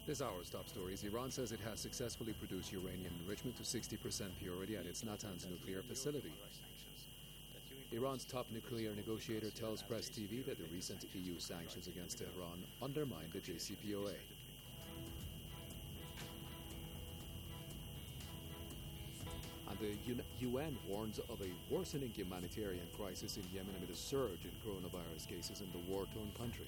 This hour's top stories. Iran says it has successfully produced uranium enrichment to 60% purity at its Natanz nuclear facility. Iran's top nuclear negotiator tells Press TV that the recent EU sanctions against Tehran undermine the JCPOA. And the UN warns of a worsening humanitarian crisis in Yemen amid a surge in coronavirus cases in the war-torn country.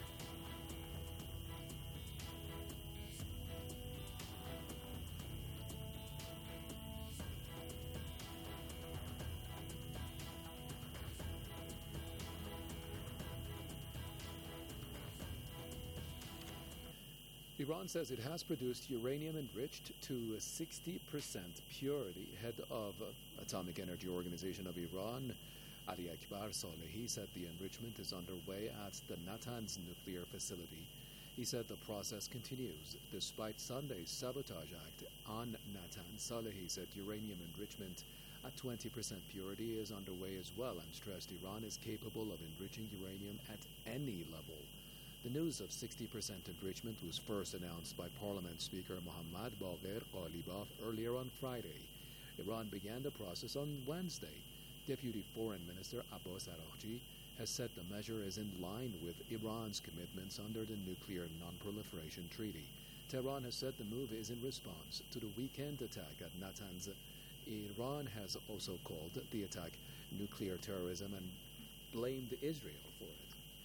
Iran says it has produced uranium enriched to 60% purity. Head of Atomic Energy Organization of Iran, Ali Akbar Salehi, said the enrichment is underway at the Natanz nuclear facility. He said the process continues. Despite Sunday's sabotage act on Natanz, Salehi said uranium enrichment at 20% purity is underway as well and stressed Iran is capable of enriching uranium at any level. The news of 60% enrichment was first announced by Parliament Speaker Mohammad Baqir Ghalibaf earlier on Friday. Iran began the process on Wednesday. Deputy Foreign Minister Abbas Araghchi has said the measure is in line with Iran's commitments under the Nuclear Non-Proliferation Treaty. Tehran has said the move is in response to the weekend attack at Natanz. Iran has also called the attack nuclear terrorism and blamed Israel for it.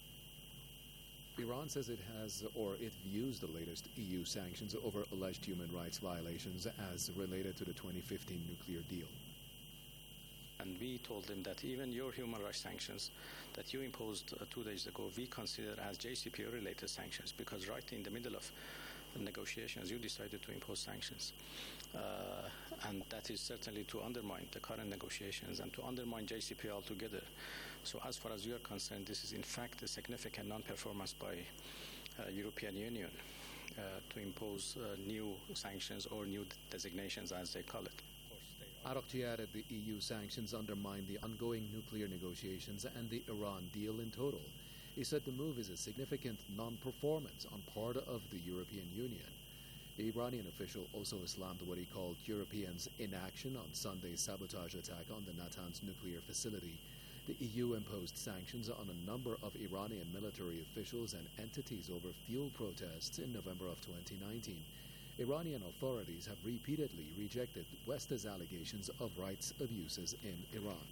Iran says it views the latest EU sanctions over alleged human rights violations as related to the 2015 nuclear deal. And we told them that even your human rights sanctions that you imposed 2 days ago, we consider as JCPOA-related sanctions, because right in the middle of the negotiations, you decided to impose sanctions. And that is certainly to undermine the current negotiations and to undermine JCPOA altogether. So as far as you are concerned, this is in fact a significant non-performance by European Union to impose new sanctions or new designations, as they call it. Araghchi added the EU sanctions undermine the ongoing nuclear negotiations and the Iran deal in total. He said the move is a significant non-performance on part of the European Union. The Iranian official also slammed what he called Europeans' inaction on Sunday's sabotage attack on the Natanz nuclear facility. The EU imposed sanctions on a number of Iranian military officials and entities over fuel protests in November of 2019. Iranian authorities have repeatedly rejected West's allegations of rights abuses in Iran.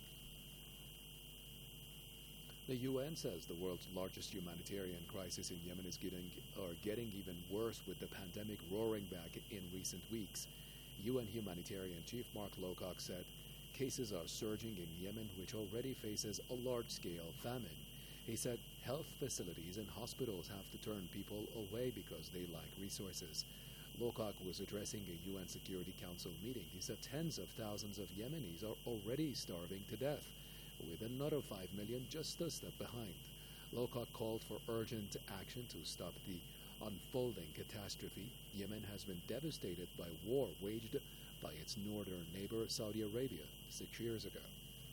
The UN says the world's largest humanitarian crisis in Yemen is getting even worse, with the pandemic roaring back in recent weeks. UN humanitarian chief Mark Lowcock said cases are surging in Yemen, which already faces a large-scale famine. He said health facilities and hospitals have to turn people away because they lack resources. Lowcock was addressing a UN Security Council meeting. He said tens of thousands of Yemenis are already starving to death, with another 5 million just a step behind. Lowcock called for urgent action to stop the unfolding catastrophe. Yemen has been devastated by war waged by its northern neighbor Saudi Arabia 6 years ago.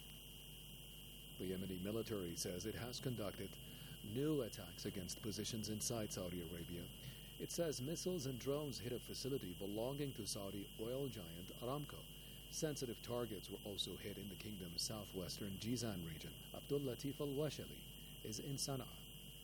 The Yemeni military says it has conducted new attacks against positions inside Saudi Arabia. It says missiles and drones hit a facility belonging to Saudi oil giant Aramco. Sensitive targets were also hit in the kingdom's southwestern Jizan region. Abdul Latif Al-Washali is in Sana'a.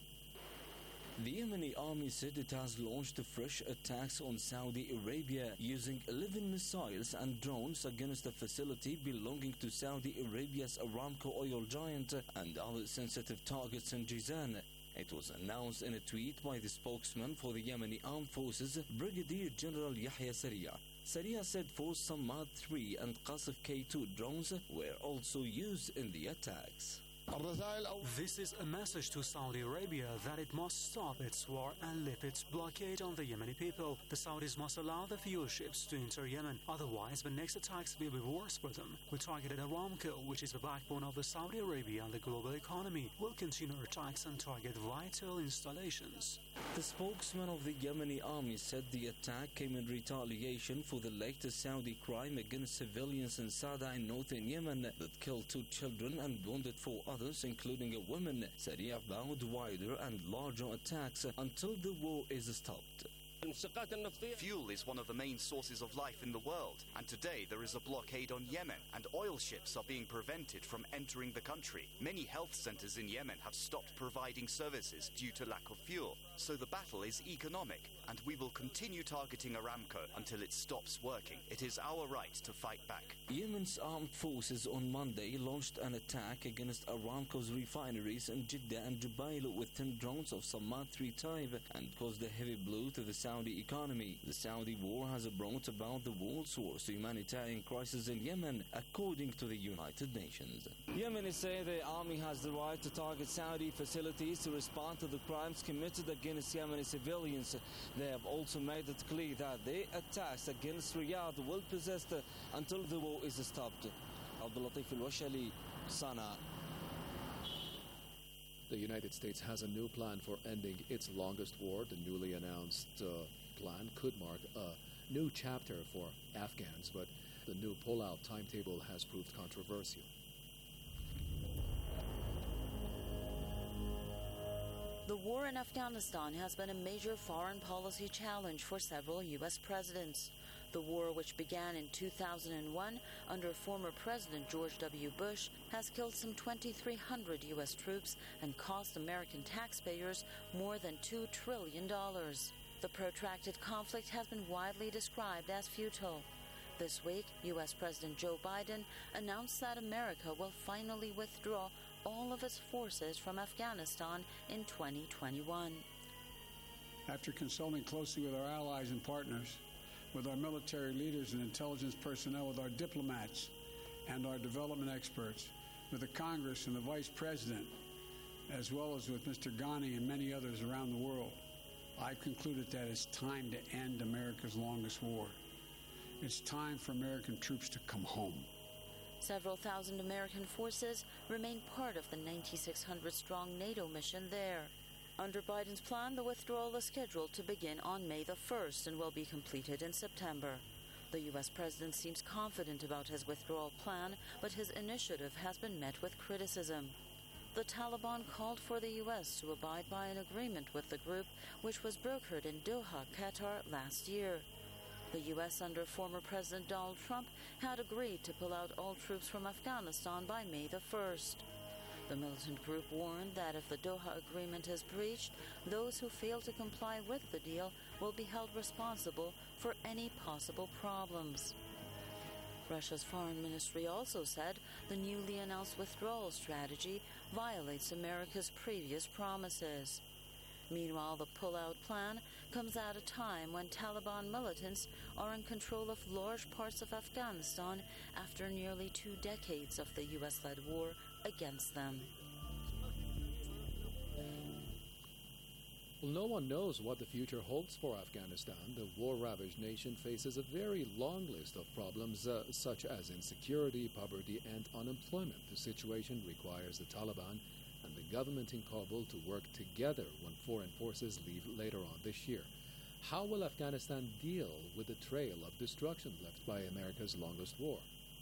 The Yemeni army said it has launched fresh attacks on Saudi Arabia using 11 missiles and drones against a facility belonging to Saudi Arabia's Aramco oil giant and other sensitive targets in Jizan. It was announced in a tweet by the spokesman for the Yemeni Armed Forces, Brigadier General Yahya Saria. Saria said Force Samad 3 and Qasif K2 drones were also used in the attacks. This is a message to Saudi Arabia that it must stop its war and lift its blockade on the Yemeni people. The Saudis must allow the fuel ships to enter Yemen. Otherwise, the next attacks will be worse for them. We targeted Aramco, which is the backbone of the Saudi Arabia and the global economy. We'll continue attacks and target vital installations. The spokesman of the Yemeni army said the attack came in retaliation for the latest Saudi crime against civilians in Sada in northern Yemen that killed 2 children and wounded 4 others, including a woman. Saria vowed wider and larger attacks until the war is stopped. Fuel is one of the main sources of life in the world, and today there is a blockade on Yemen, and oil ships are being prevented from entering the country. Many health centers in Yemen have stopped providing services due to lack of fuel. So the battle is economic, and we will continue targeting Aramco until it stops working. It is our right to fight back. Yemen's armed forces on Monday launched an attack against Aramco's refineries in Jeddah and Jubail with 10 drones of Samad 3 type and caused a heavy blow to the Saudi economy. The Saudi war has brought about the world's worst humanitarian crisis in Yemen, according to the United Nations. Yemenis say the army has the right to target Saudi facilities to respond to the crimes committed against Yemeni civilians. They have also made it clear that their attacks against Riyadh will persist until the war is stopped. Abdul Latif Al-Washali, Sana'a. The United States has a new plan for ending its longest war. The newly announced plan could mark a new chapter for Afghans, but the new pull-out timetable has proved controversial. The war in Afghanistan has been a major foreign policy challenge for several U.S. presidents. The war, which began in 2001 under former President George W. Bush, has killed some 2,300 U.S. troops and cost American taxpayers more than $2 trillion. The protracted conflict has been widely described as futile. This week, U.S. President Joe Biden announced that America will finally withdraw all of its forces from Afghanistan in 2021. After consulting closely with our allies and partners, with our military leaders and intelligence personnel, with our diplomats and our development experts, with the Congress and the Vice President, as well as with Mr. Ghani and many others around the world, I've concluded that it's time to end America's longest war. It's time for American troops to come home. Several thousand American forces remain part of the 9,600-strong NATO mission there. Under Biden's plan, the withdrawal is scheduled to begin on May the 1st and will be completed in September. The U.S. president seems confident about his withdrawal plan, but his initiative has been met with criticism. The Taliban called for the U.S. to abide by an agreement with the group, which was brokered in Doha, Qatar, last year. The U.S. under former President Donald Trump had agreed to pull out all troops from Afghanistan by May the 1st. The militant group warned that if the Doha agreement is breached, those who fail to comply with the deal will be held responsible for any possible problems. Russia's foreign ministry also said the newly announced withdrawal strategy violates America's previous promises. Meanwhile, the pull-out plan comes at a time when Taliban militants are in control of large parts of Afghanistan after nearly 2 decades of the U.S.-led war against them. Well, no one knows what the future holds for Afghanistan. The war-ravaged nation faces a very long list of problems such as insecurity, poverty, and unemployment. The situation requires the Taliban and the government in Kabul to work together when foreign forces leave later on this year. How will Afghanistan deal with the trail of destruction left by America's longest war?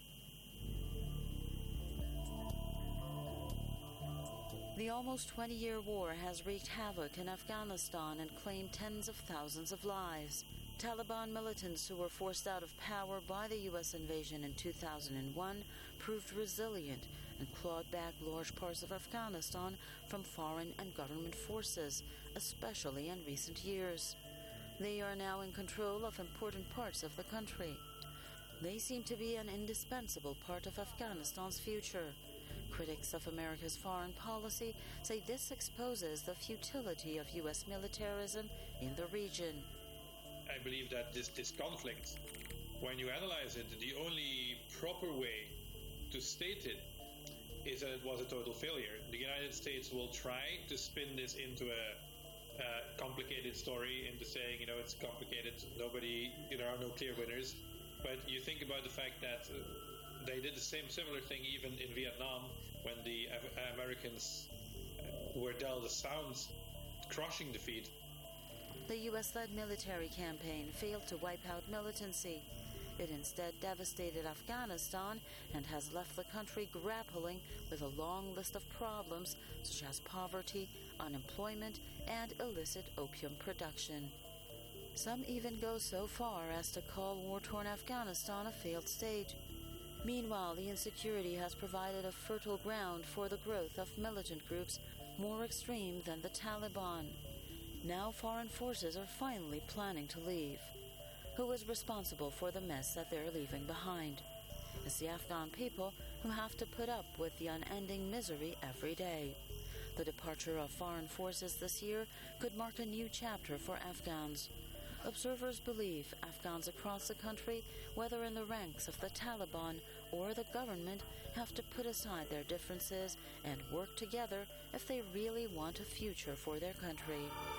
The almost 20-year war has wreaked havoc in Afghanistan and claimed tens of thousands of lives. Taliban militants who were forced out of power by the U.S. invasion in 2001 proved resilient and clawed back large parts of Afghanistan from foreign and government forces, especially in recent years. They are now in control of important parts of the country. They seem to be an indispensable part of Afghanistan's future. Critics of America's foreign policy say this exposes the futility of U.S. militarism in the region. I believe that this conflict, when you analyze it, the only proper way to state it is that it was a total failure. The United States will try to spin this into a complicated story, into saying, it's complicated, there are no clear winners. But you think about the fact that they did the similar thing even in Vietnam when the Americans were dealt a sound, crushing defeat. The U.S.-led military campaign failed to wipe out militancy. It instead devastated Afghanistan and has left the country grappling with a long list of problems such as poverty, unemployment, and illicit opium production. Some even go so far as to call war-torn Afghanistan a failed state. Meanwhile, the insecurity has provided a fertile ground for the growth of militant groups more extreme than the Taliban. Now foreign forces are finally planning to leave. Who is responsible for the mess that they're leaving behind? It's the Afghan people who have to put up with the unending misery every day. The departure of foreign forces this year could mark a new chapter for Afghans. Observers believe Afghans across the country, whether in the ranks of the Taliban or the government, have to put aside their differences and work together if they really want a future for their country.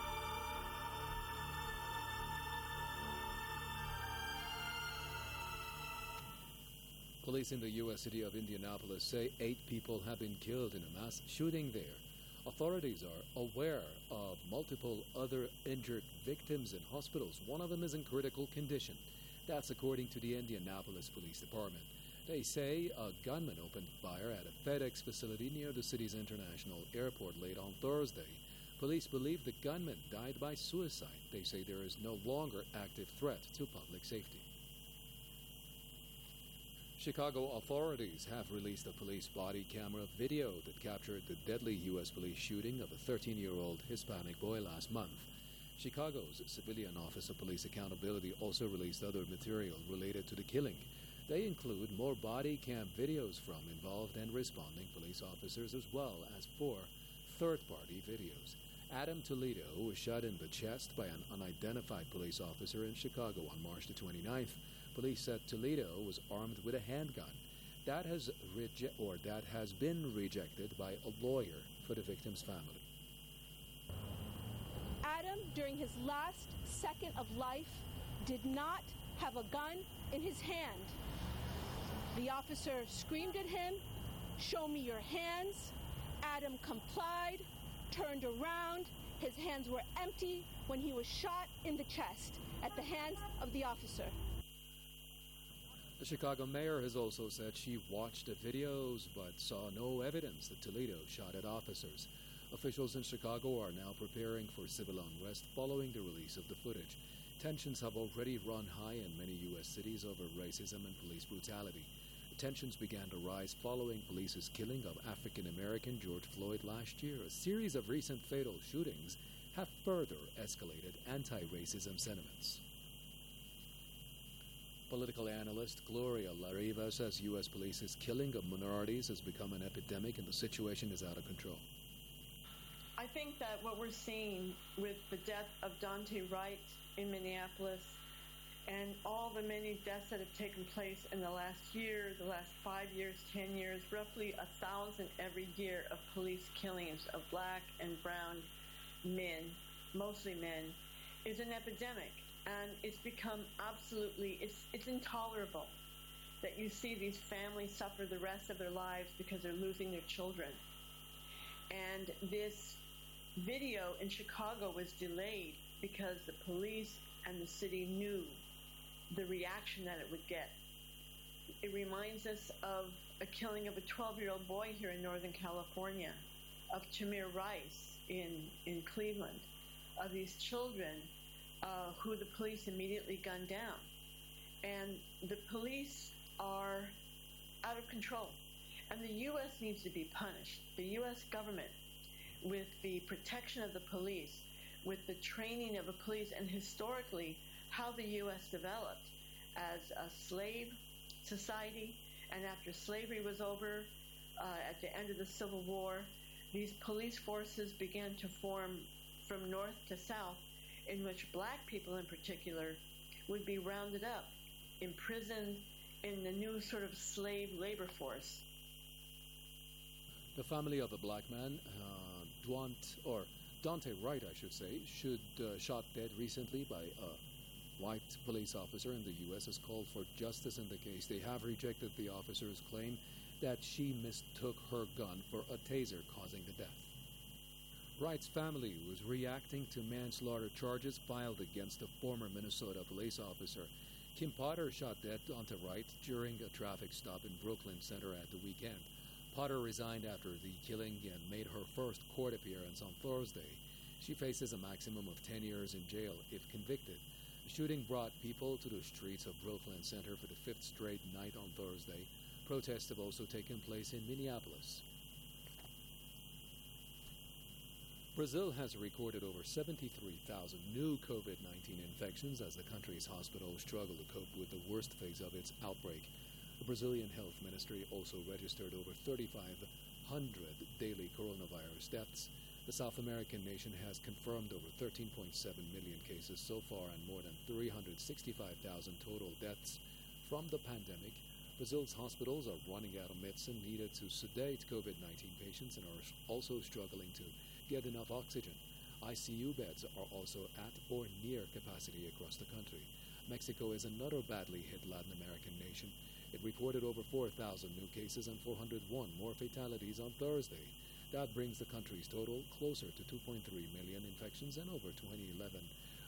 Police in the U.S. city of Indianapolis say 8 people have been killed in a mass shooting there. Authorities are aware of multiple other injured victims in hospitals. One of them is in critical condition. That's according to the Indianapolis Police Department. They say a gunman opened fire at a FedEx facility near the city's international airport late on Thursday. Police believe the gunman died by suicide. They say there is no longer active threat to public safety. Chicago authorities have released a police body camera video that captured the deadly U.S. police shooting of a 13-year-old Hispanic boy last month. Chicago's Civilian Office of Police Accountability also released other material related to the killing. They include more body cam videos from involved and responding police officers, as well as 4 third-party videos. Adam Toledo was shot in the chest by an unidentified police officer in Chicago on March the 29th. Police said Toledo was armed with a handgun. That has been rejected by a lawyer for the victim's family. Adam, during his last second of life, did not have a gun in his hand. The officer screamed at him, "Show me your hands." Adam complied, turned around. His hands were empty when he was shot in the chest at the hands of the officer. The Chicago mayor has also said she watched the videos but saw no evidence that Toledo shot at officers. Officials in Chicago are now preparing for civil unrest following the release of the footage. Tensions have already run high in many U.S. cities over racism and police brutality. Tensions began to rise following police's killing of African-American George Floyd last year. A series of recent fatal shootings have further escalated anti-racism sentiments. Political analyst Gloria La Riva says U.S. police's killing of minorities has become an epidemic and the situation is out of control. I think that what we're seeing with the death of Daunte Wright in Minneapolis and all the many deaths that have taken place in the last year, the last 5 years, 10 years, roughly 1,000 every year of police killings of black and brown men, mostly men, is an epidemic. And it's become absolutely, it's intolerable that you see these families suffer the rest of their lives because they're losing their children. And this video in Chicago was delayed because the police and the city knew the reaction that it would get. It reminds us of a killing of a 12-year-old boy here in Northern California, of Tamir Rice in Cleveland, of these children who the police immediately gunned down. And the police are out of control. And the U.S. needs to be punished. The U.S. government, with the protection of the police, with the training of the police, and historically how the U.S. developed as a slave society, and after slavery was over, at the end of the Civil War, these police forces began to form from north to south, in which black people in particular would be rounded up, imprisoned in the new sort of slave labor force. The family of a black man, Daunte Wright, I should say, shot dead recently by a white police officer in the U.S. has called for justice in the case. They have rejected the officer's claim that she mistook her gun for a taser causing the death. Wright's family was reacting to manslaughter charges filed against a former Minnesota police officer. Kim Potter shot dead Daunte Wright during a traffic stop in Brooklyn Center at the weekend. Potter resigned after the killing and made her first court appearance on Thursday. She faces a maximum of 10 years in jail if convicted. The shooting brought people to the streets of Brooklyn Center for the fifth straight night on Thursday. Protests have also taken place in Minneapolis. Brazil has recorded over 73,000 new COVID-19 infections as the country's hospitals struggle to cope with the worst phase of its outbreak. The Brazilian Health Ministry also registered over 3,500 daily coronavirus deaths. The South American nation has confirmed over 13.7 million cases so far and more than 365,000 total deaths from the pandemic. Brazil's hospitals are running out of medicine needed to sedate COVID-19 patients and are also struggling to get enough oxygen. ICU beds are also at or near capacity across the country. Mexico is another badly hit Latin American nation. It reported over 4,000 new cases and 401 more fatalities on Thursday. That brings the country's total closer to 2.3 million infections and over 211,000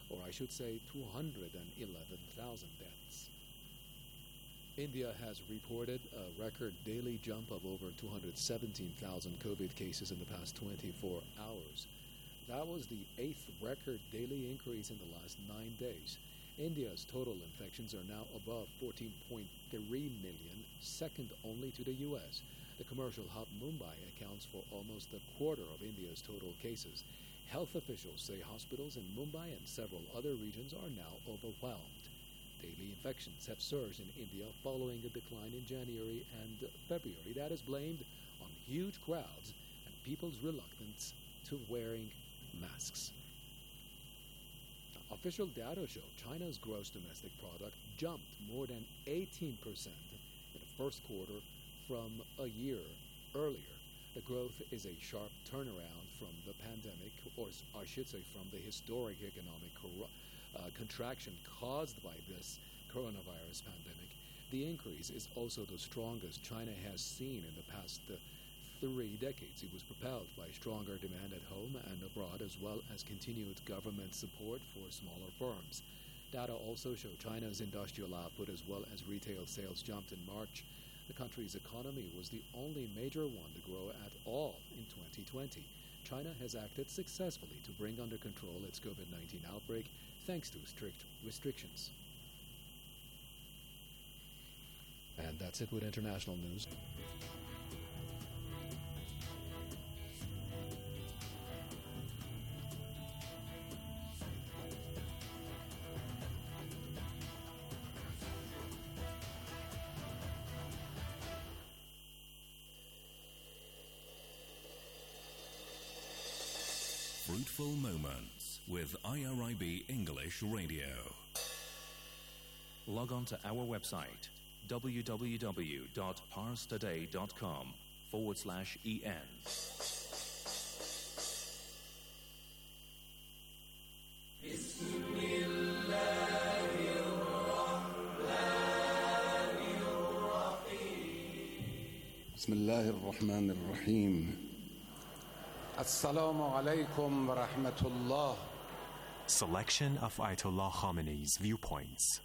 deaths. India has reported a record daily jump of over 217,000 COVID cases in the past 24 hours. That was the 8th record daily increase in the last 9 days. India's total infections are now above 14.3 million, second only to the U.S. The commercial hub Mumbai accounts for almost a quarter of India's total cases. Health officials say hospitals in Mumbai and several other regions are now overwhelmed. Daily infections have surged in India following a decline in January and February that is blamed on huge crowds and people's reluctance to wearing masks. Official data show China's gross domestic product jumped more than 18% in the first quarter from a year earlier. The growth is a sharp turnaround from the pandemic, or I should say from the historic economic contraction caused by this coronavirus pandemic. The increase is also the strongest China has seen in the past 3 decades. It was propelled by stronger demand at home and abroad, as well as continued government support for smaller firms. Data also show China's industrial output as well as retail sales jumped in March. The country's economy was the only major one to grow at all in 2020. China has acted successfully to bring under control its COVID-19 outbreak thanks to strict restrictions. And that's it with international news. Fruitful Moments with IRIB English Radio. Log on to our website www.parstoday.com/en. بسم الله الرحمن الرحيم. Assalamu alaikum wa rahmatullah. Selection of Ayatollah Khamenei's viewpoints.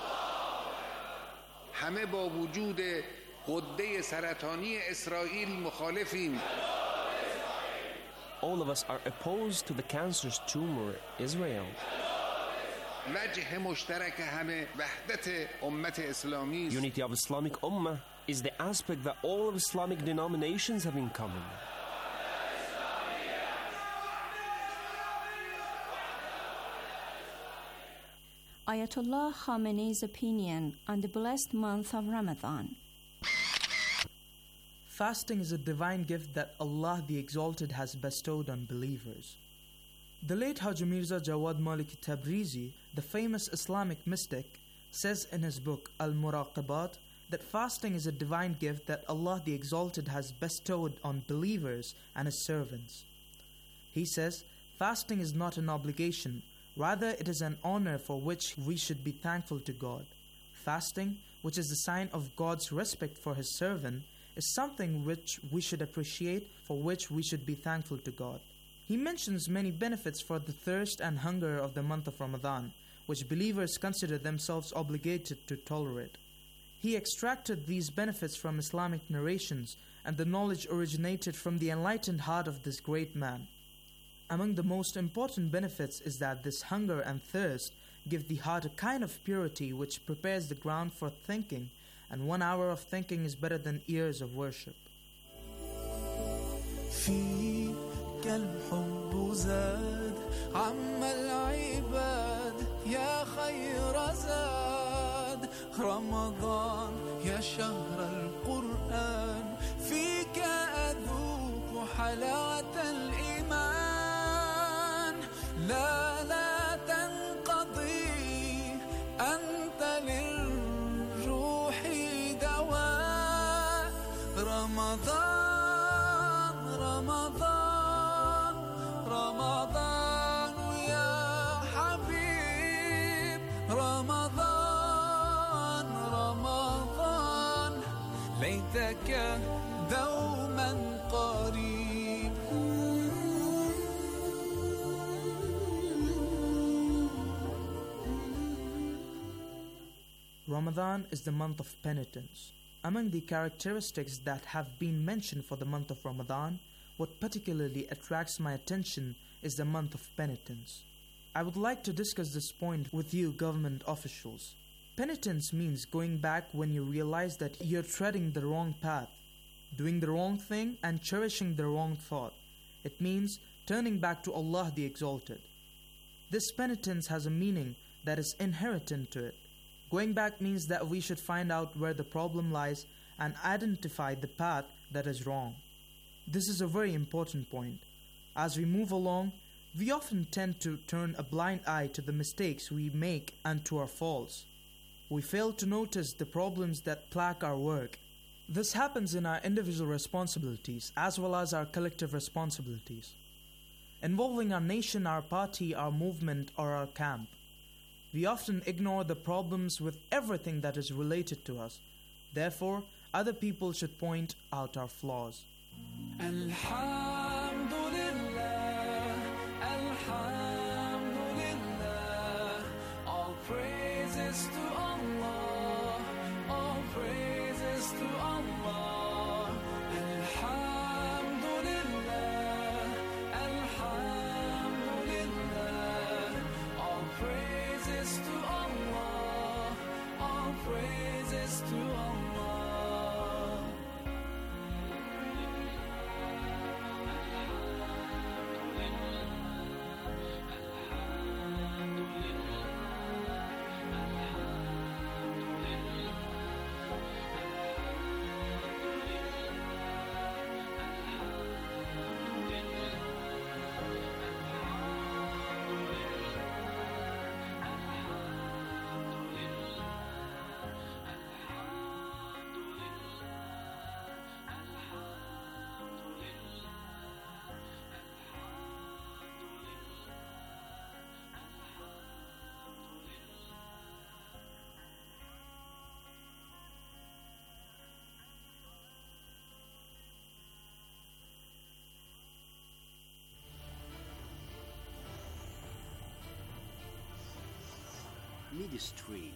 همه با وجود غده سرطانی اسرائیل مخالفیم. All of us are opposed to the cancerous tumor Israel. وجه مشترک همه وحدت امت اسلامی. Unity of Islamic Ummah is the aspect that all of Islamic denominations have in common. Ayatollah Khamenei's opinion on the blessed month of Ramadan. Fasting is a divine gift that Allah the Exalted has bestowed on believers. The late Haji Mirza Jawad Maliki Tabrizi, the famous Islamic mystic, says in his book Al-Muraqabat that fasting is a divine gift that Allah the Exalted has bestowed on believers and His servants. He says, fasting is not an obligation, rather it is an honor for which we should be thankful to God. Fasting, which is a sign of God's respect for His servant, is something which we should appreciate, for which we should be thankful to God. He mentions many benefits for the thirst and hunger of the month of Ramadan, which believers consider themselves obligated to tolerate. He extracted these benefits from Islamic narrations, and the knowledge originated from the enlightened heart of this great man. Among the most important benefits is that this hunger and thirst give the heart a kind of purity which prepares the ground for thinking, and 1 hour of thinking is better than years of worship. فيك الحب زاد عم العباد يا خير زاد رمضان يا شهر القرآن فيك أذوق حلاوة الإيمان لا تنقضي أنت للروح دواء رمضان يا حبيب رمضان ليتك دوما قريب. Ramadan is the month of penitence. Among the characteristics that have been mentioned for the month of Ramadan, what particularly attracts my attention is the month of penitence. I would like to discuss this point with you government officials. Penitence means going back when you realize that you're treading the wrong path, doing the wrong thing and cherishing the wrong thought. It means turning back to Allah the Exalted. This penitence has a meaning that is inherent to it. Going back means that we should find out where the problem lies and identify the path that is wrong. This is a very important point. As we move along, we often tend to turn a blind eye to the mistakes we make and to our faults. We fail to notice the problems that plague our work. This happens in our individual responsibilities as well as our collective responsibilities, involving our nation, our party, our movement, or our camp. We often ignore the problems with everything that is related to us. Therefore, other people should point out our flaws. Alhamdulillah, Alhamdulillah, all praises to Allah, all praises to Allah. Alhamdulillah, Alhamdulillah, all praises to Allah, all praises to Allah. Midstream.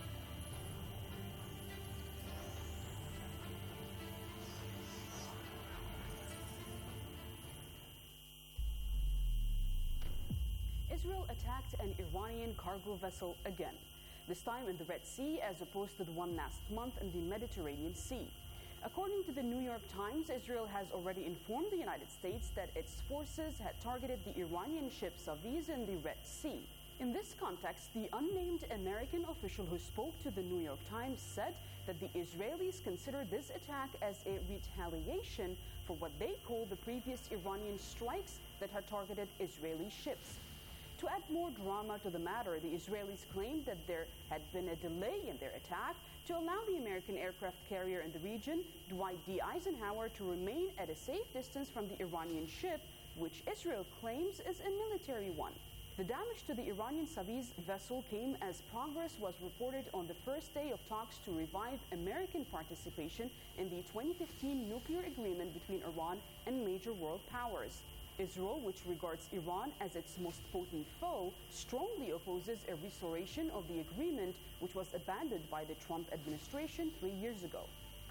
Israel attacked an Iranian cargo vessel again, this time in the Red Sea as opposed to the one last month in the Mediterranean Sea. According to the New York Times, Israel has already informed the United States that its forces had targeted the Iranian ship Saviz in the Red Sea. In this context, the unnamed American official who spoke to the New York Times said that the Israelis consider this attack as a retaliation for what they call the previous Iranian strikes that had targeted Israeli ships. To add more drama to the matter, the Israelis claimed that there had been a delay in their attack to allow the American aircraft carrier in the region, Dwight D. Eisenhower, to remain at a safe distance from the Iranian ship, which Israel claims is a military one. The damage to the Iranian Saviz vessel came as progress was reported on the first day of talks to revive American participation in the 2015 nuclear agreement between Iran and major world powers. Israel, which regards Iran as its most potent foe, strongly opposes a restoration of the agreement, which was abandoned by the Trump administration 3 years ago. Commenting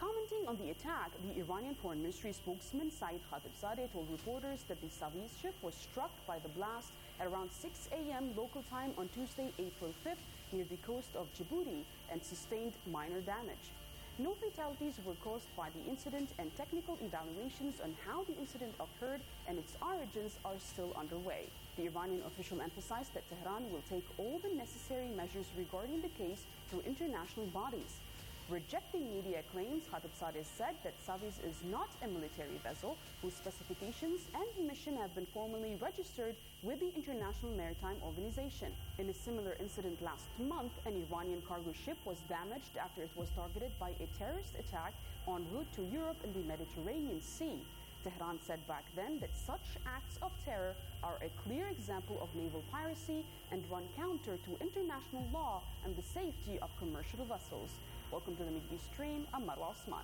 on the attack, the Iranian Foreign Ministry spokesman Saeed Khatibzadeh told reporters that the Saviz ship was struck by the blast at around 6 a.m. local time on Tuesday, April 5th, near the coast of Djibouti and sustained minor damage. No fatalities were caused by the incident, and technical evaluations on how the incident occurred and its origins are still underway. The Iranian official emphasized that Tehran will take all the necessary measures regarding the case through international bodies. Rejecting media claims, Khatibzadeh said that Saviz is not a military vessel whose specifications and mission have been formally registered with the International Maritime Organization. In a similar incident last month, an Iranian cargo ship was damaged after it was targeted by a terrorist attack en route to Europe in the Mediterranean Sea. Tehran said back then that such acts of terror are a clear example of naval piracy and run counter to international law and the safety of commercial vessels. Welcome to the Middle East Stream. I'm Marwa Osman.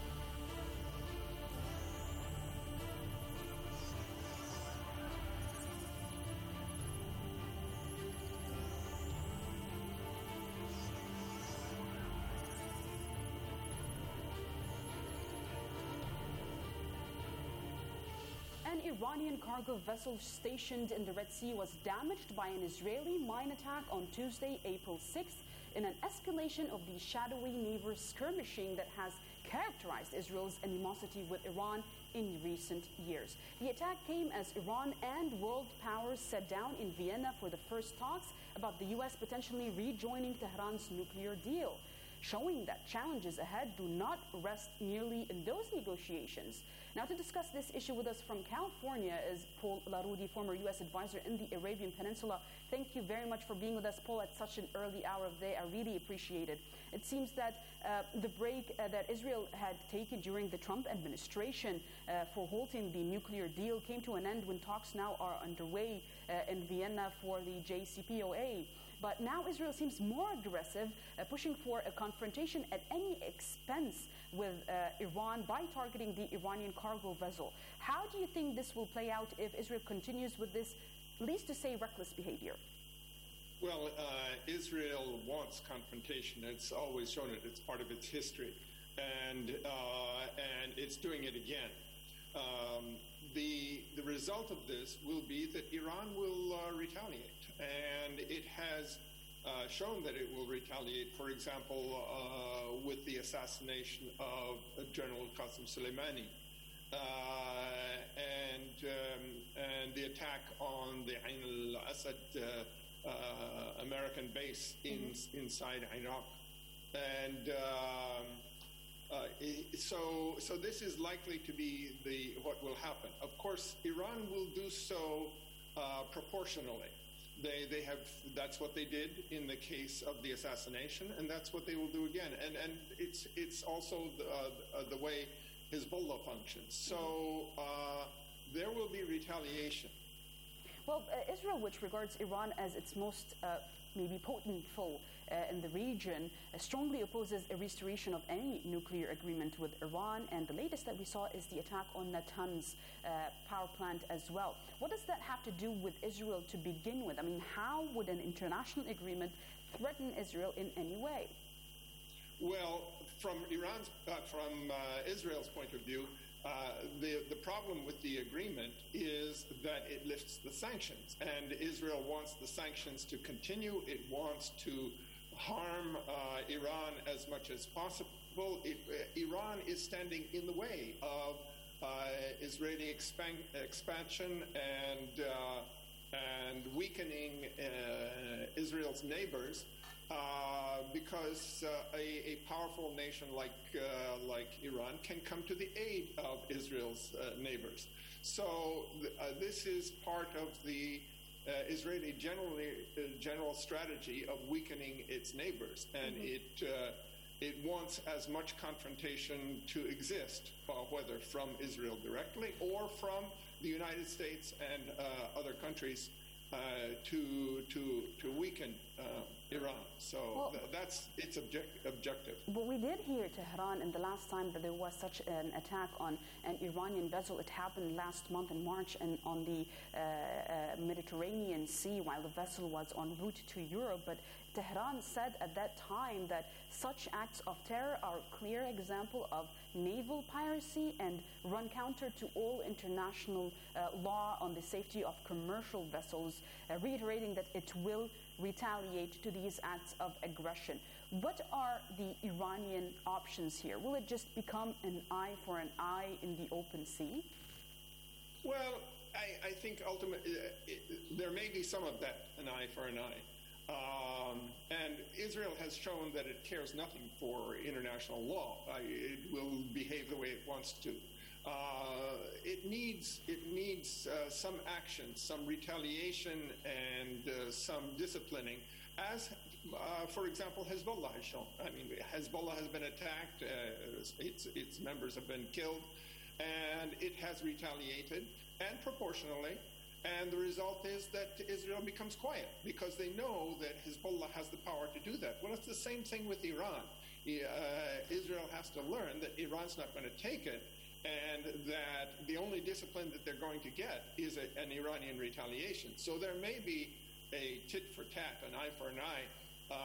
An Iranian cargo vessel stationed in the Red Sea was damaged by an Israeli mine attack on Tuesday, April 6th, in an escalation of the shadowy naval skirmishing that has characterized Israel's animosity with Iran in recent years. The attack came as Iran and world powers sat down in Vienna for the first talks about the U.S. potentially rejoining Tehran's nuclear deal, showing that challenges ahead do not rest merely in those negotiations. Now, to discuss this issue with us from California is Paul Larudi, former U.S. advisor in the Arabian Peninsula. Thank you very much for being with us, Paul, at such an early hour of the day. I really appreciate it. It seems that the break that Israel had taken during the Trump administration for halting the nuclear deal came to an end when talks now are underway in Vienna for the JCPOA. But now Israel seems more aggressive, pushing for a confrontation at any expense with Iran by targeting the Iranian cargo vessel. How do you think this will play out if Israel continues with this, least to say, reckless behavior? Well, Israel wants confrontation. It's always shown it. It's part of its history. And it's doing it again. The result of this will be that Iran will retaliate. And it has shown that it will retaliate, for example, with the assassination of General Qasem Soleimani and the attack on the Ain al-Assad American base inside Iraq. And so this is likely to be what will happen. Of course, Iran will do so proportionally. They have, that's what they did in the case of the assassination, and that's what they will do again. And it's also the way Hezbollah functions. So there will be retaliation. Well, Israel, which regards Iran as its most maybe potent foe in the region, strongly opposes a restoration of any nuclear agreement with Iran. And the latest that we saw is the attack on Natanz power plant as well. What does that have to do with Israel to begin with? I mean, how would an international agreement threaten Israel in any way? Well, from Israel's point of view, the problem with the agreement is that it lifts the sanctions, and Israel wants the sanctions to continue. It wants to harm Iran as much as possible. Iran is standing in the way of Israeli expansion and weakening Israel's neighbors. Because a powerful nation like Iran can come to the aid of Israel's neighbors. So this is part of the Israeli general strategy of weakening its neighbors, and it wants as much confrontation to exist, whether from Israel directly or from the United States and other countries to weaken Iran. So that's its objective. But we did hear Tehran in the last time that there was such an attack on an Iranian vessel. It happened last month in March and on the Mediterranean Sea while the vessel was en route to Europe. But Tehran said at that time that such acts of terror are a clear example of naval piracy and run counter to all international law on the safety of commercial vessels, reiterating that it will retaliate to these acts of aggression. What are the Iranian options here? Will it just become an eye for an eye in the open sea? Well, I think ultimately there may be some of that, an eye for an eye. And Israel has shown that it cares nothing for international law. It will behave the way it wants to. It needs some action, some retaliation, and some disciplining, as, for example, Hezbollah has shown. I mean, Hezbollah has been attacked, its members have been killed, and it has retaliated, and proportionally. And the result is that Israel becomes quiet because they know that Hezbollah has the power to do that. Well, it's the same thing with Iran. Israel has to learn that Iran's not going to take it, and that the only discipline that they're going to get is an Iranian retaliation. So there may be a tit for tat, an eye for an eye,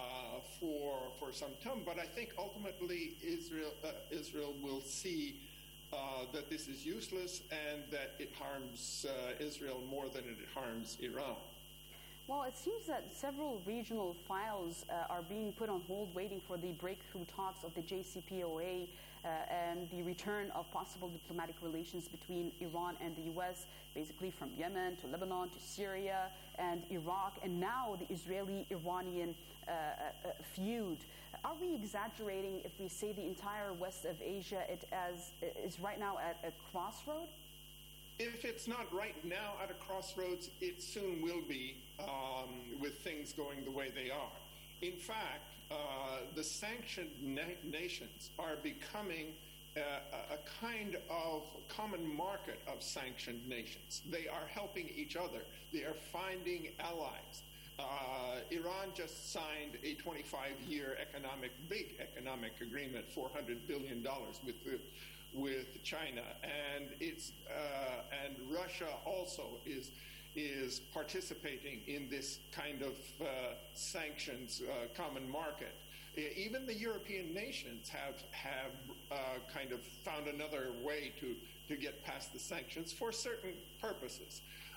for some time. But I think ultimately Israel will see that this is useless and that it harms Israel more than it harms Iran. Well, it seems that several regional files are being put on hold, waiting for the breakthrough talks of the JCPOA and the return of possible diplomatic relations between Iran and the U.S., basically from Yemen to Lebanon to Syria and Iraq, and now the Israeli-Iranian feud. Are we exaggerating if we say the entire west of Asia is right now at a crossroad? If it's not right now at a crossroads, it soon will be with things going the way they are. In fact, the sanctioned nations are becoming a kind of common market of sanctioned nations. They are helping each other. They are finding allies. Iran just signed a 25-year big economic agreement, $400 billion with China, and and Russia also is participating in this kind of sanctions common market. Even the European nations have kind of found another way to get past the sanctions for certain purposes.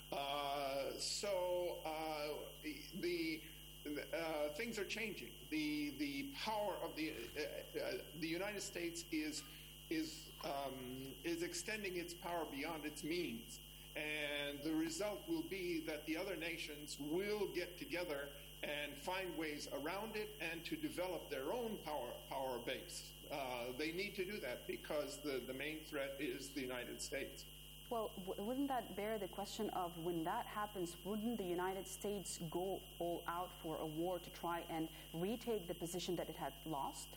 Things are changing. The power of the United States is extending its power beyond its means, and the result will be that the other nations will get together and find ways around it and to develop their own power base. They need to do that because the main threat is the United States. Well, wouldn't that bear the question of, when that happens, wouldn't the United States go all out for a war to try and retake the position that it had lost?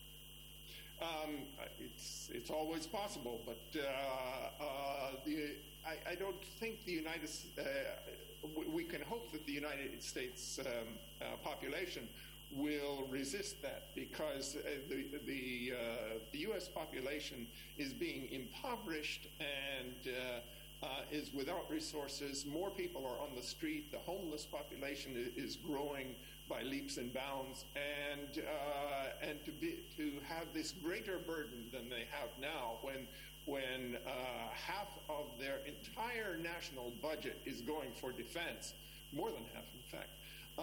It's always possible, but I don't think the United we can hope that the United States population will resist that, because the U.S. population is being impoverished and is without resources. More people are on the street. The homeless population is growing by leaps and bounds, and to have this greater burden than they have now, when half of their entire national budget is going for defense, more than half, in fact.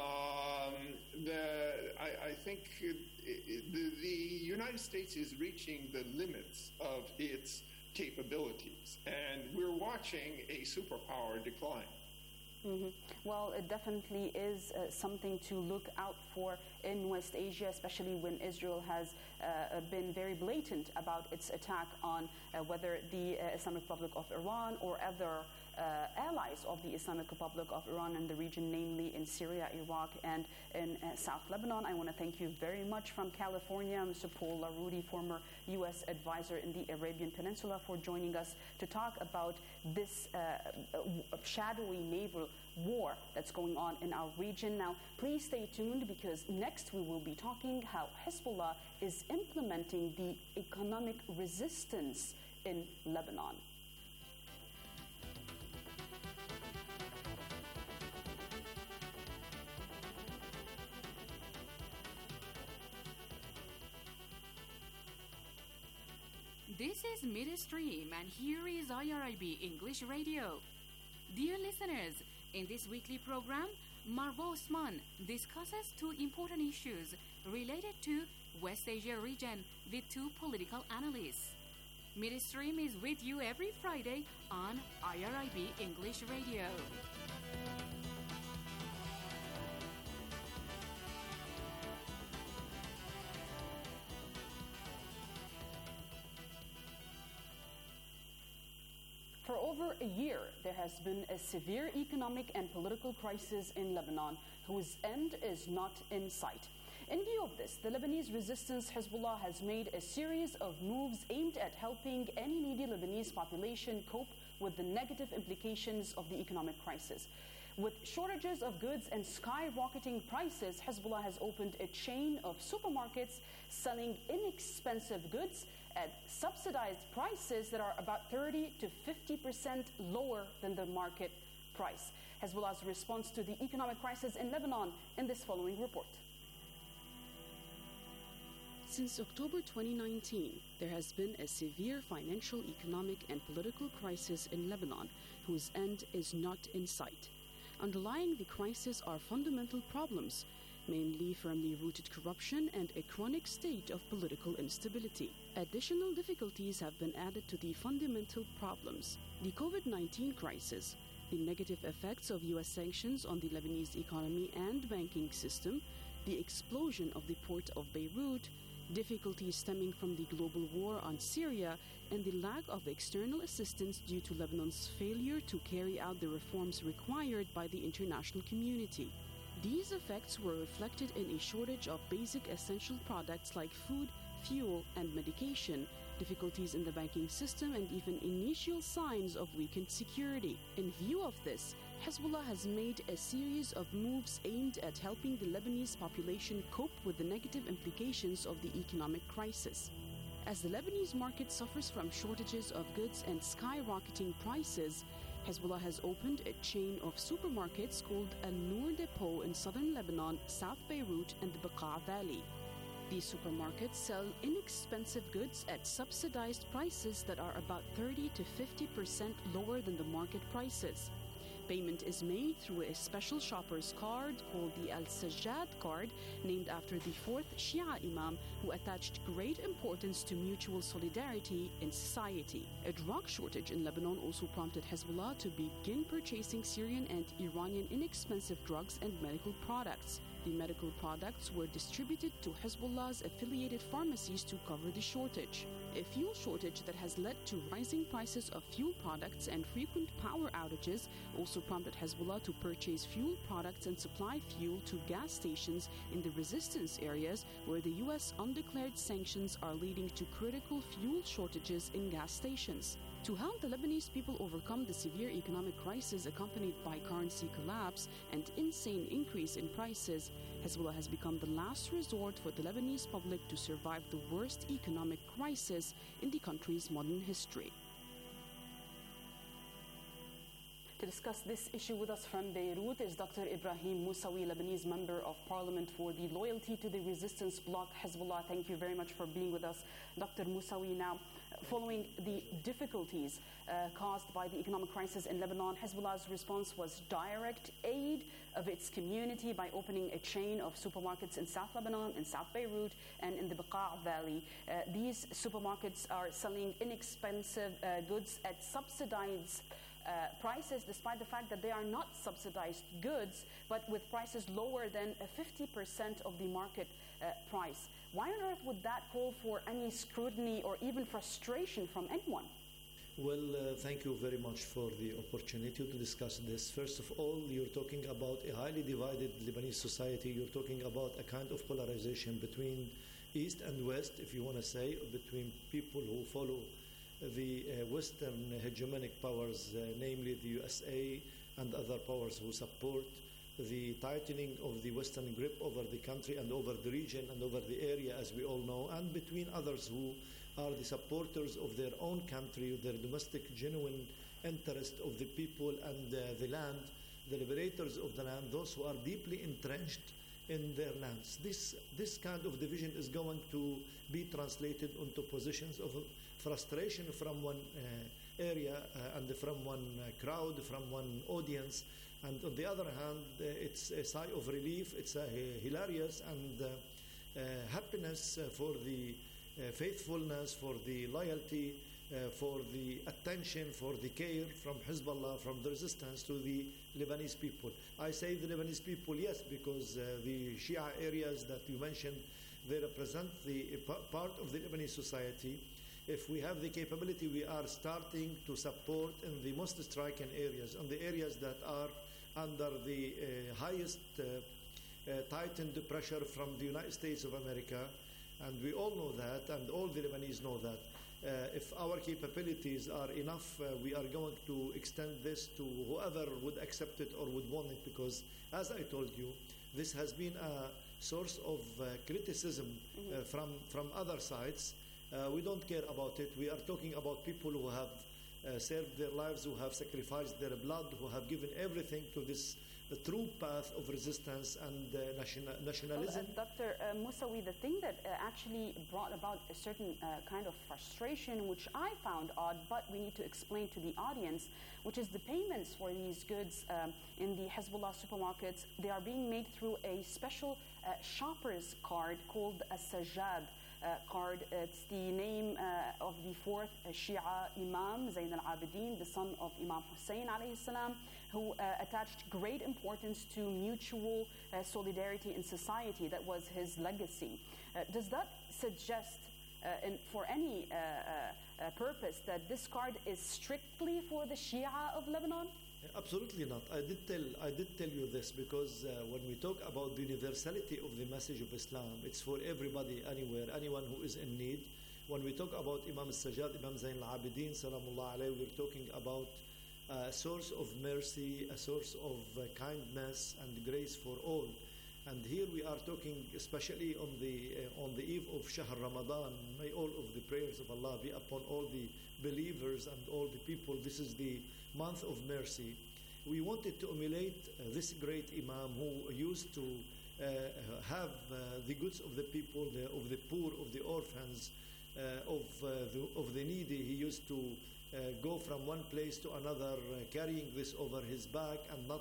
I think the United States is reaching the limits of its capabilities, and we're watching a superpower decline. Mm-hmm. Well, it definitely is something to look out for in West Asia, especially when Israel has been very blatant about its attack on whether the Islamic Republic of Iran or other allies of the Islamic Republic of Iran in the region, namely in Syria, Iraq, and in South Lebanon. I want to thank you very much from California, Mr. Paul Larudi, former U.S. advisor in the Arabian Peninsula, for joining us to talk about this shadowy naval war that's going on in our region. Now, please stay tuned because next we will be talking how Hezbollah is implementing the economic resistance in Lebanon. This is Midstream, and here is IRIB English Radio. Dear listeners, in this weekly program, Marwa Osman discusses two important issues related to West Asia region with two political analysts. Midstream is with you every Friday on IRIB English Radio. For over a year, there has been a severe economic and political crisis in Lebanon, whose end is not in sight. In view of this, the Lebanese resistance Hezbollah has made a series of moves aimed at helping any needy Lebanese population cope with the negative implications of the economic crisis. With shortages of goods and skyrocketing prices, Hezbollah has opened a chain of supermarkets selling inexpensive goods at subsidized prices that are about 30 to 50% lower than the market price. Hezbollah's response to the economic crisis in Lebanon in this following report. Since October 2019, there has been a severe financial, economic, and political crisis in Lebanon, whose end is not in sight. Underlying the crisis are fundamental problems, mainly firmly rooted corruption and a chronic state of political instability. Additional difficulties have been added to the fundamental problems. The COVID-19 crisis, the negative effects of U.S. sanctions on the Lebanese economy and banking system, the explosion of the port of Beirut, difficulties stemming from the global war on Syria, and the lack of external assistance due to Lebanon's failure to carry out the reforms required by the international community. These effects were reflected in a shortage of basic essential products like food, fuel, and medication, difficulties in the banking system, and even initial signs of weakened security. In view of this, Hezbollah has made a series of moves aimed at helping the Lebanese population cope with the negative implications of the economic crisis. As the Lebanese market suffers from shortages of goods and skyrocketing prices, Hezbollah has opened a chain of supermarkets called Al-Noor Depot in southern Lebanon, South Beirut, and the Bekaa Valley. These supermarkets sell inexpensive goods at subsidized prices that are about 30 to 50% lower than the market prices. Payment is made through a special shopper's card called the Al-Sajjad card, named after the fourth Shia Imam, who attached great importance to mutual solidarity in society. A drug shortage in Lebanon also prompted Hezbollah to begin purchasing Syrian and Iranian inexpensive drugs and medical products. The medical products were distributed to Hezbollah's affiliated pharmacies to cover the shortage. A fuel shortage that has led to rising prices of fuel products and frequent power outages also prompted Hezbollah to purchase fuel products and supply fuel to gas stations in the resistance areas where the U.S. undeclared sanctions are leading to critical fuel shortages in gas stations. To help the Lebanese people overcome the severe economic crisis accompanied by currency collapse and insane increase in prices, Hezbollah has become the last resort for the Lebanese public to survive the worst economic crisis in the country's modern history. To discuss this issue with us from Beirut is Dr. Ibrahim Moussawi, Lebanese Member of Parliament for the Loyalty to the Resistance Bloc Hezbollah. Thank you very much for being with us, Dr. Moussawi. Now, following the difficulties caused by the economic crisis in Lebanon, Hezbollah's response was direct aid of its community by opening a chain of supermarkets in South Lebanon, in South Beirut, and in the Bekaa Valley. These supermarkets are selling inexpensive goods at subsidized prices, despite the fact that they are not subsidized goods, but with prices lower than 50% of the market price. Why on earth would that call for any scrutiny or even frustration from anyone? Well, thank you very much for the opportunity to discuss this. First of all, you're talking about a highly divided Lebanese society. You're talking about a kind of polarization between East and West, if you want to say, between people who follow the Western hegemonic powers, namely the USA and other powers who support the tightening of the Western grip over the country and over the region and over the area, as we all know, and between others who are the supporters of their own country, their domestic genuine interest of the people and the land, the liberators of the land, those who are deeply entrenched in their lands. This kind of division is going to be translated into positions of frustration from one area and from one crowd, from one audience. And on the other hand, it's a sigh of relief, it's a hilarious and happiness for the faithfulness, for the loyalty, for the attention, for the care from Hezbollah, from the resistance to the Lebanese people. I say the Lebanese people, yes, because the Shia areas that you mentioned, they represent the part of the Lebanese society. If we have the capability, we are starting to support in the most striking areas, and the areas that are under the highest tightened pressure from the United States of America, and we all know that, and all the Lebanese know that. If our capabilities are enough, we are going to extend this to whoever would accept it or would want it, because, as I told you, this has been a source of criticism from other sides. We don't care about it. We are talking about people who have saved their lives, who have sacrificed their blood, who have given everything to this true path of resistance and nationalism. Well, Dr. Moussaoui, the thing that actually brought about a certain kind of frustration, which I found odd, but we need to explain to the audience, which is the payments for these goods in the Hezbollah supermarkets. They are being made through a special shopper's card called a Sajjad card. It's the name of the fourth Shia Imam, Zayn al-Abidin, the son of Imam Hussein alayhi salam, who attached great importance to mutual solidarity in society. That was his legacy. Does that suggest for any purpose that this card is strictly for the Shia of Lebanon? Absolutely not. I did tell you this because when we talk about the universality of the message of Islam, it's for everybody, anywhere, anyone who is in need. When we talk about Imam al-Sajjad, Imam Zayn al-Abidin, salamullah alayhi, we're talking about a source of mercy, a source of kindness and grace for all. And here we are talking especially on the eve of Shahr Ramadan. May all of the prayers of Allah be upon all the believers and all the people. This is the month of mercy. We wanted to emulate this great Imam who used to have the goods of the people, of the poor, of the orphans, of the needy. He used to go from one place to another, carrying this over his back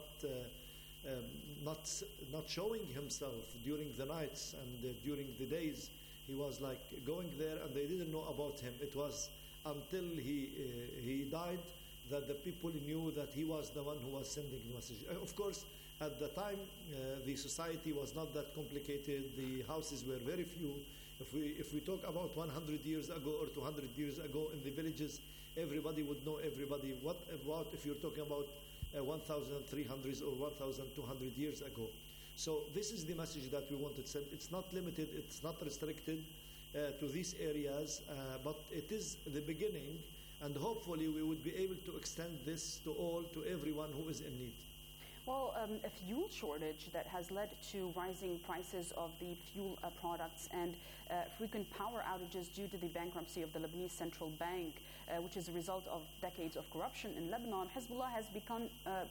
and not showing himself during the nights and during the days. He was like going there and they didn't know about him. It was until he died that the people knew that he was the one who was sending the message. Of course, at the time, the society was not that complicated. The houses were very few. If we talk about 100 years ago or 200 years ago in the villages, everybody would know everybody. What about if you're talking about 1,300 or 1,200 years ago? So this is the message that we wanted to send. It's not limited, it's not restricted to these areas, but it is the beginning, and hopefully we would be able to extend this to all, to everyone who is in need. Well, a fuel shortage that has led to rising prices of the fuel products and frequent power outages due to the bankruptcy of the Lebanese Central Bank, which is a result of decades of corruption in Lebanon. Hezbollah has begun,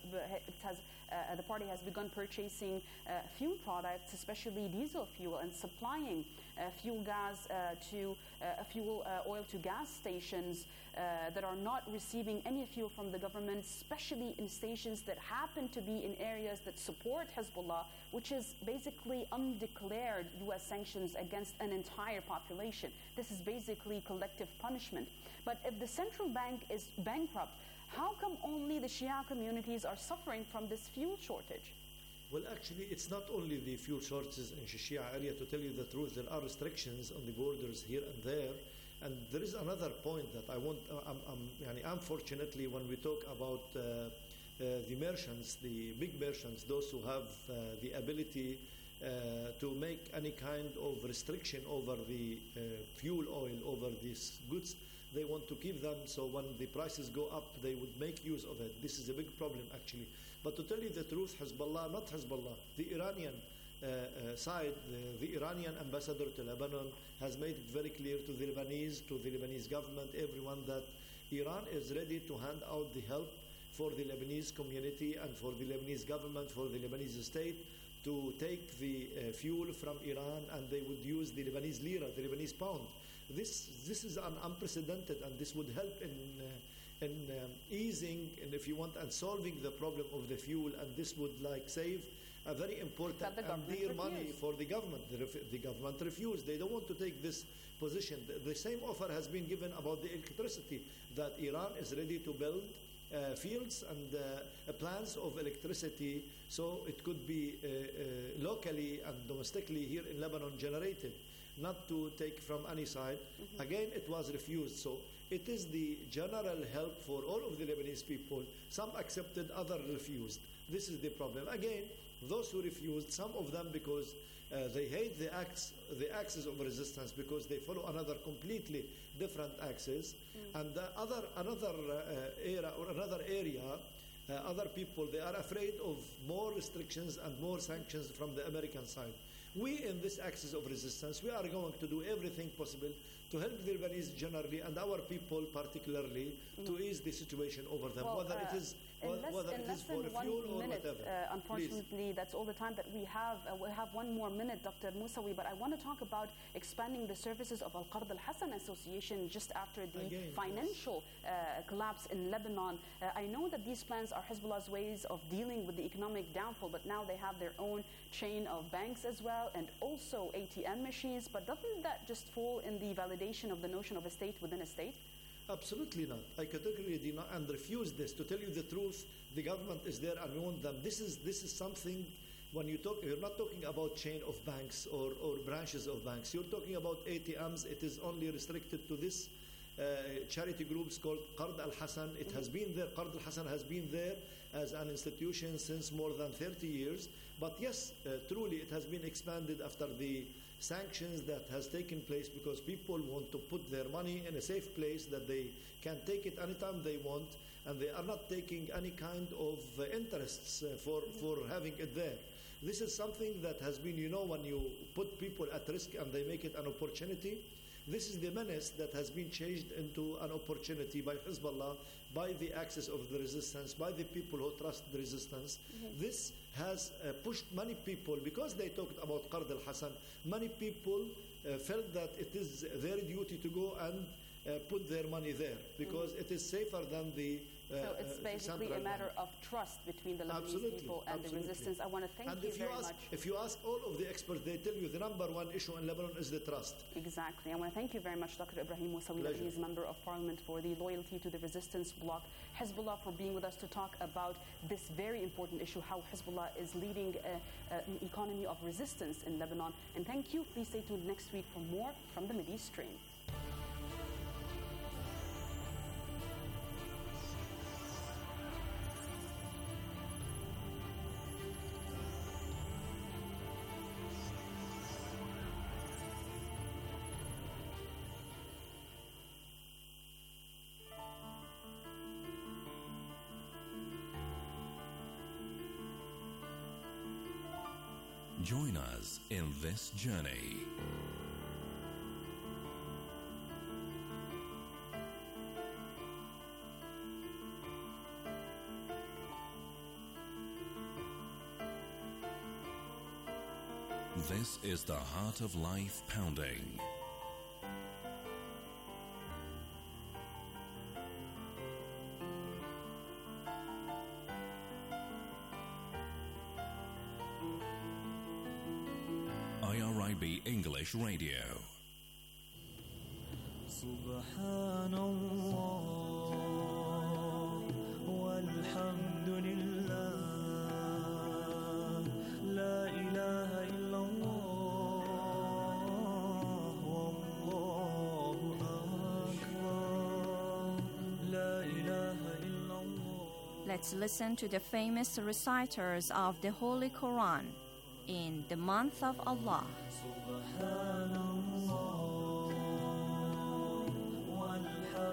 the party has begun purchasing fuel products, especially diesel fuel, and supplying fuel gas to fuel oil to gas stations that are not receiving any fuel from the government, especially in stations that happen to be in areas that support Hezbollah, which is basically undeclared U.S. sanctions against an entire population. This is basically collective punishment. But if the central bank is bankrupt, how come only the Shia communities are suffering from this fuel shortage? Well, actually, it's not only the fuel shortages in Shia area. To tell you the truth, there are restrictions on the borders here and there. And there is another point that I want, unfortunately, when we talk about the merchants, the big merchants, those who have the ability to make any kind of restriction over the fuel oil, over these goods, They want to keep them, so when the prices go up, they would make use of it. This is a big problem, actually. But to tell you the truth, Hezbollah, not Hezbollah, the Iranian side, the Iranian ambassador to Lebanon has made it very clear to the Lebanese government, everyone, that Iran is ready to hand out the help for the Lebanese community and for the Lebanese government, for the Lebanese state, to take the fuel from Iran, and they would use the Lebanese lira, the Lebanese pound. This is unprecedented, and this would help in easing, and if you want, and solving the problem of the fuel, and this would save a very important and dear money for the government. The government refused. They don't want to take this position. The same offer has been given about the electricity, that Iran is ready to build fields and plants of electricity, so it could be locally and domestically here in Lebanon generated, not to take from any side. Again, it was refused. So it is the general help for all of the Lebanese people. Some accepted, others refused. This is the problem. Again, those who refused, some of them because they hate the axis of resistance, because they follow another completely different axis, and another area, other people, they are afraid of more restrictions and more sanctions from the American side. We, in this axis of resistance, we are going to do everything possible to help the Lebanese generally and our people particularly to ease the situation over them, whether it is for fuel or whatever. Unfortunately, please. That's all the time that we have. We have one more minute, Dr. Moussawi, but I want to talk about expanding the services of Al-Qard Al-Hassan Association just after the financial collapse in Lebanon. I know that these plans are Hezbollah's ways of dealing with the economic downfall, but now they have their own chain of banks as well, and also ATM machines. But doesn't that just fall in the validation of the notion of a state within a state? Absolutely not. I categorically deny and refuse this. To tell you the truth, the government is there and we want them. This is something, when you talk, you're not talking about chain of banks or branches of banks. You're talking about ATMs. It is only restricted to this charity groups called Qard Al-Hassan. It has been there. Qard Al-Hassan has been there as an institution since more than 30 years. But yes, truly it has been expanded after the sanctions that has taken place, because people want to put their money in a safe place that they can take it anytime they want, and they are not taking any kind of interests for having it there. This is something that has been, when you put people at risk and they make it an opportunity, this is the menace that has been changed into an opportunity by Hezbollah, by the axis of the resistance, by the people who trust the resistance. This has pushed many people, because they talked about Qard Al-Hassan, many people felt that it is their duty to go and put their money there, because it is safer than the so it's basically a matter of trust between the Lebanese people and the resistance. I want to thank you very much. If you ask all of the experts, they tell you the number one issue in Lebanon is the trust. Exactly. I want to thank you very much, Dr. Ibrahim Moussawi, Lebanese Member of Parliament, for the loyalty to the resistance bloc, Hezbollah, for being with us to talk about this very important issue, how Hezbollah is leading an economy of resistance in Lebanon. And thank you. Please stay tuned next week for more from the Mideast Stream. Join us in this journey. This is the Heart of Life Pounding. IRIB English Radio. Subhanallah walhamdulillah la ilaha illallah wallahu akbar la ilaha illallah. Let's listen to the famous reciters of the Holy Quran in the month of Allah. Subhanallah walhamdulillah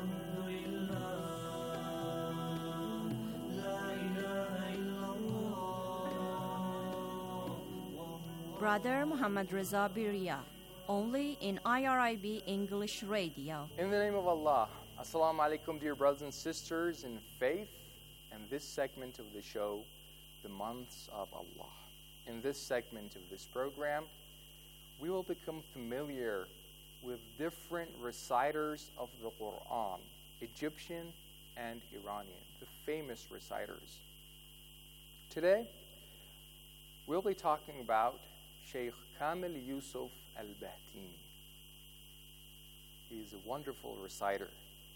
Brother Muhammad Reza Biria, only in IRIB English Radio. In the name of Allah, Assalamu alaikum, dear brothers and sisters in faith, and this segment of the show, The Months of Allah. In this segment of this program, we will become familiar with different reciters of the Quran, Egyptian and Iranian, the famous reciters. Today, we'll be talking about Sheikh Kamil Yusuf al-Bahtimi. He is a wonderful reciter,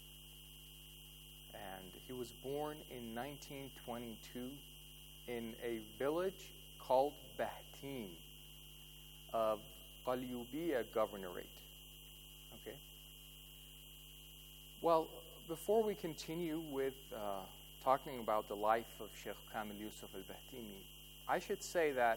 and he was born in 1922 in a village called Bahtim of Qalyubiyya Governorate. Okay. Well, before we continue with talking about the life of Sheikh Kamil Yusuf al-Bahtimi, I should say that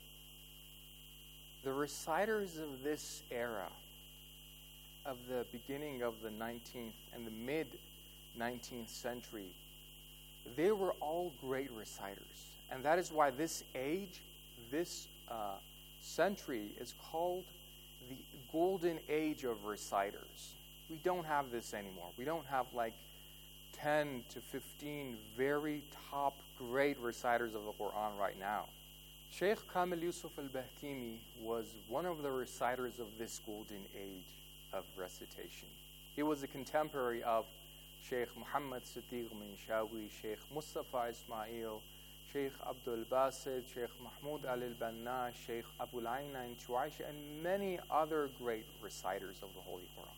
the reciters of this era, of the beginning of the 19th and the mid-19th century, they were all great reciters. And that is why this age, this century is called the golden age of reciters. We don't have this anymore. We don't have like 10 to 15 very top great reciters of the Quran right now. Sheikh Kamil Yusuf al-Bahtimi was one of the reciters of this golden age of recitation. He was a contemporary of Sheikh Muhammad Siddiq Minshawi, Sheikh Mustafa Ismail, Sheikh Abdul Basit, Sheikh Mahmoud al-Banna, Sheikh Abu Aina and Tuaisha, and many other great reciters of the Holy Quran.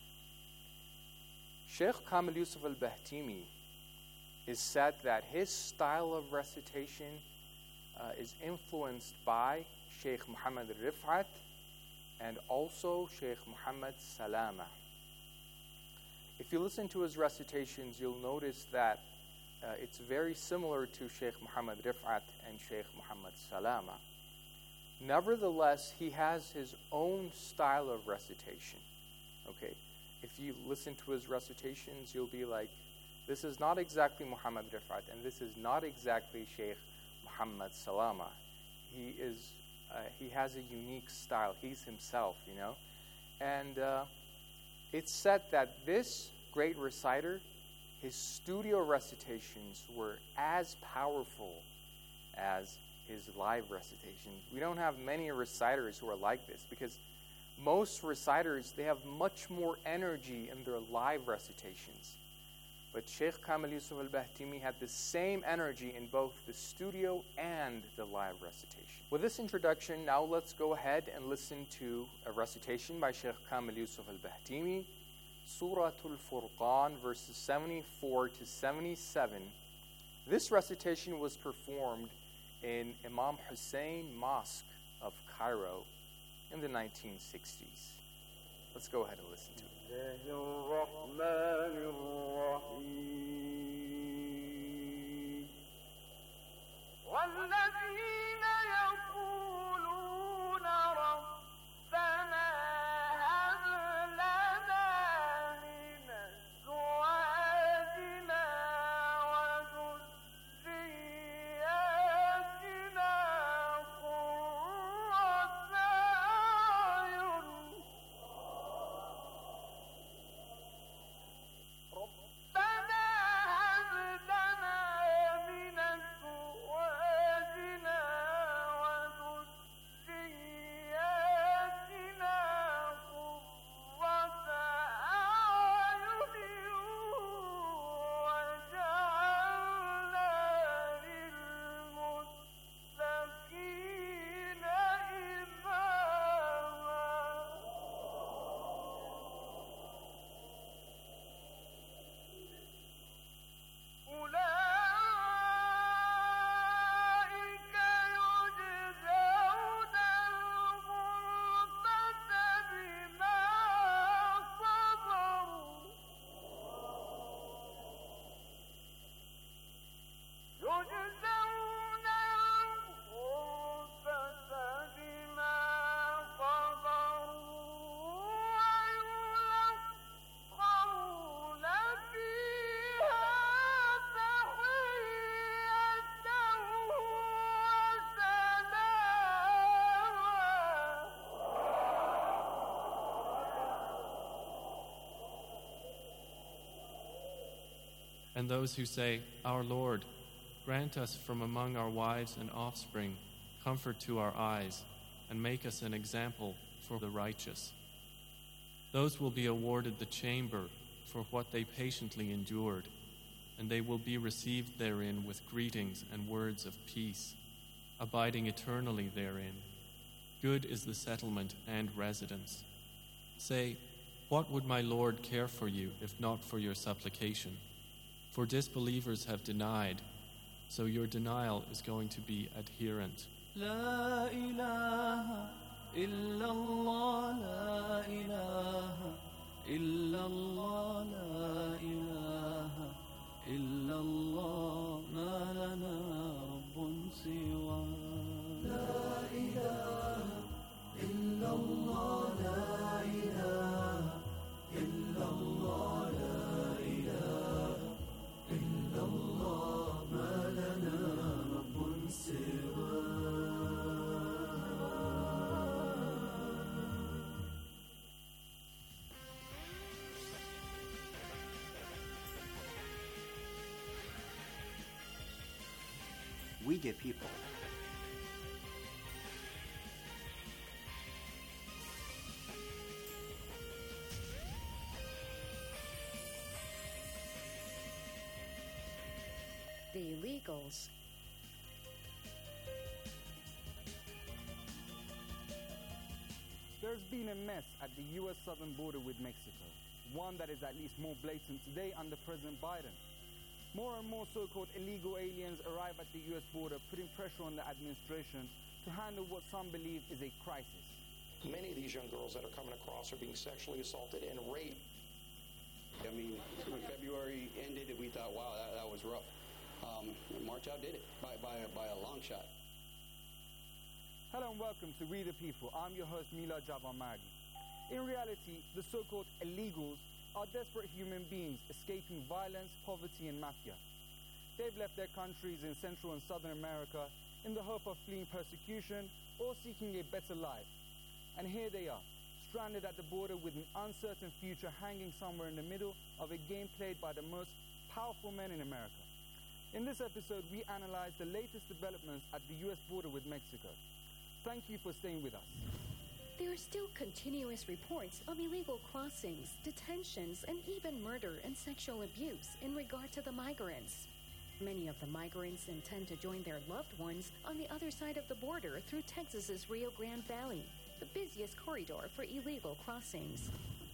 Sheikh Kamil Yusuf al-Bahtimi is said that his style of recitation is influenced by Sheikh Muhammad Rif'at and also Sheikh Muhammad Salama. If you listen to his recitations, you'll notice that it's very similar to Sheikh Muhammad Rif'at and Sheikh Muhammad Salama. Nevertheless, he has his own style of recitation. Okay, if you listen to his recitations, you'll be like, this is not exactly Muhammad Rif'at, and this is not exactly Sheikh Muhammad Salama. He has a unique style. He's himself, you know. And it's said that this great reciter, his studio recitations were as powerful as his live recitations. We don't have many reciters who are like this, because most reciters, they have much more energy in their live recitations. But Sheikh Kamil Yusuf al-Bahtimi had the same energy in both the studio and the live recitation. With this introduction, now let's go ahead and listen to a recitation by Sheikh Kamil Yusuf al-Bahtimi, Surah Al-Furqan, verses 74 to 77. This recitation was performed in Imam Hussein Mosque of Cairo in the 1960s. Let's go ahead and listen to it. والذين يقولون ربنا هب لنا من أزواجنا وذرياتنا قرة أعين ربنا And those who say, Our Lord, grant us from among our wives and offspring comfort to our eyes, and make us an example for the righteous. Those will be awarded the chamber for what they patiently endured, and they will be received therein with greetings and words of peace, abiding eternally therein. Good is the settlement and residence. Say, what would my Lord care for you if not for your supplication? For disbelievers have denied, so your denial is going to be adherent. لا إله إلا الله لا إله إلا الله لا إله إلا الله ما لنا رب سوى لا إله إلا الله لا إله إلا الله لا إله إلا الله ما لنا رب سوى. We the people. The illegals. There's been a mess at the U.S. southern border with Mexico, one that is at least more blatant today under President Biden. More and more so-called illegal aliens arrive at the U.S. border, putting pressure on the administration to handle what some believe is a crisis. Many of these young girls that are coming across are being sexually assaulted and raped. I mean, when February ended, we thought, wow, that was rough. March outdid it by a long shot. Hello and welcome to We the People. I'm your host, Mila Javan Magdi. In reality, the so-called illegals are desperate human beings escaping violence, poverty, and mafia. They've left their countries in Central and Southern America in the hope of fleeing persecution or seeking a better life. And here they are, stranded at the border with an uncertain future hanging somewhere in the middle of a game played by the most powerful men in America. In this episode, we analyze the latest developments at the U.S. border with Mexico. Thank you for staying with us. There are still continuous reports of illegal crossings, detentions, and even murder and sexual abuse in regard to the migrants. Many of the migrants intend to join their loved ones on the other side of the border through Texas's Rio Grande Valley, the busiest corridor for illegal crossings.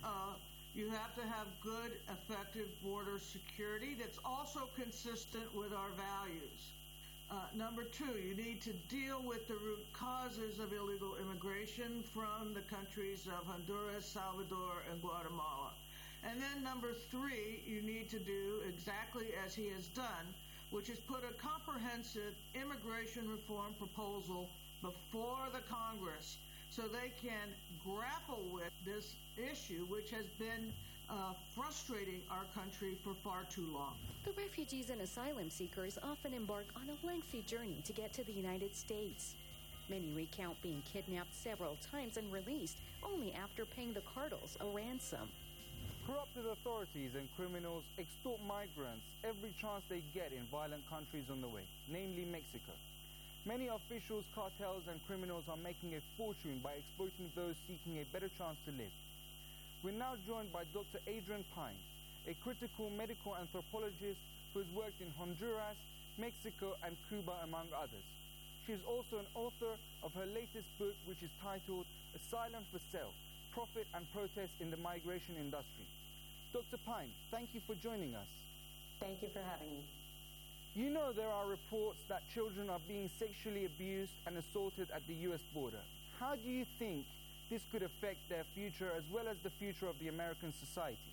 You have to have good, effective border security that's also consistent with our values. Number two, you need to deal with the root causes of illegal immigration from the countries of Honduras, Salvador, and Guatemala. And then number three, you need to do exactly as he has done, which is put a comprehensive immigration reform proposal before the Congress so they can grapple with this issue, which has been frustrating our country for far too long. The refugees and asylum seekers often embark on a lengthy journey to get to the United States. Many recount being kidnapped several times and released only after paying the cartels a ransom. Corrupted authorities and criminals extort migrants every chance they get in violent countries on the way, namely Mexico. Many officials, cartels, and criminals are making a fortune by exploiting those seeking a better chance to live. We're now joined by Dr. Adrienne Pine, a critical medical anthropologist who has worked in Honduras, Mexico, and Cuba, among others. She is also an author of her latest book, which is titled Asylum for Sale: Profit and Protest in the Migration Industry. Dr. Pine, thank you for joining us. Thank you for having me. You know there are reports that children are being sexually abused and assaulted at the U.S. border. How do you think this could affect their future as well as the future of the American society?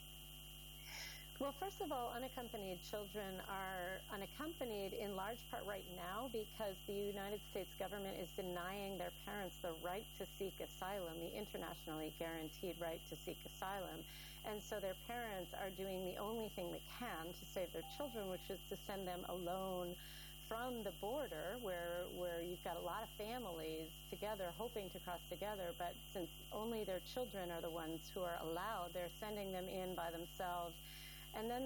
Well, first of all, unaccompanied children are unaccompanied in large part right now because the United States government is denying their parents the right to seek asylum, the internationally guaranteed right to seek asylum. And so their parents are doing the only thing they can to save their children, which is to send them alone from the border where you've got a lot of families together hoping to cross together, but since only their children are the ones who are allowed, they're sending them in by themselves. And then